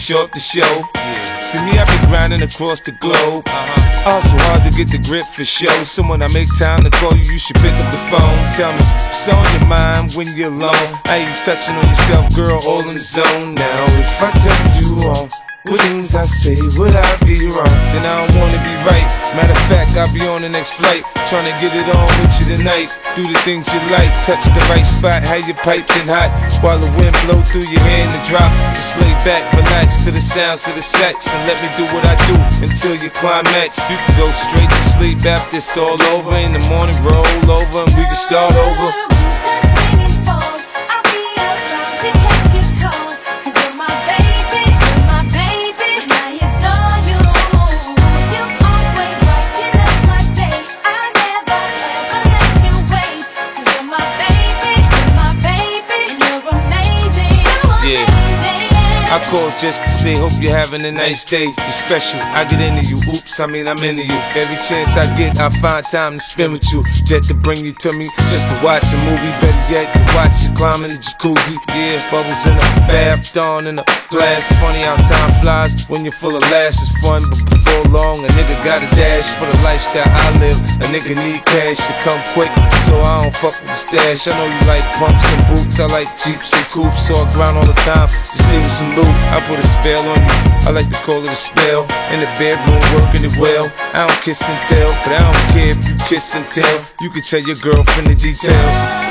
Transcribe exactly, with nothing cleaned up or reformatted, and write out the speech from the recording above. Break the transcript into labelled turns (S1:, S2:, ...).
S1: show up the show. See me, I be grinding across the globe. Also hard to get the grip for show. So when I make time to call you, you should pick up the phone. Tell me what's on your mind when you're alone. I ain't touching on yourself, girl, all in the zone. Now if I tell you all what things I say, would I be wrong? Then I don't wanna be right. Matter of fact, I'll be on the next flight, trying to get it on with you tonight. Do the things you like, touch the right spot, have your piping hot, while the wind blow through your hair in the drop. Just lay back, relax to the sounds of the sax, and let me do what I do until you climax. You can go straight to sleep after it's all over. In the morning, roll over and we can start over. I called just to say, hope you're having a nice day. You're special, I get into you, oops, I mean I'm into you. Every chance I get, I find time to spend with you. Just to bring you to me, just to watch a movie. Better yet, to watch you climb in the jacuzzi. Yeah, bubbles in a bath, dawn in a glass. Funny how time flies, when you're full of laughs, it's fun. But before long, a nigga got a dash for the lifestyle I live. A nigga need cash to come quick, so I don't fuck with the stash. I know you like pumps and boots, I like Jeeps and coupes. So I grind all the time, just leave me some loot. I put a spell on you, I like to call it a spell. In the bedroom, working it well. I don't kiss and tell, but I don't care if you kiss and tell. You can tell your girlfriend the details.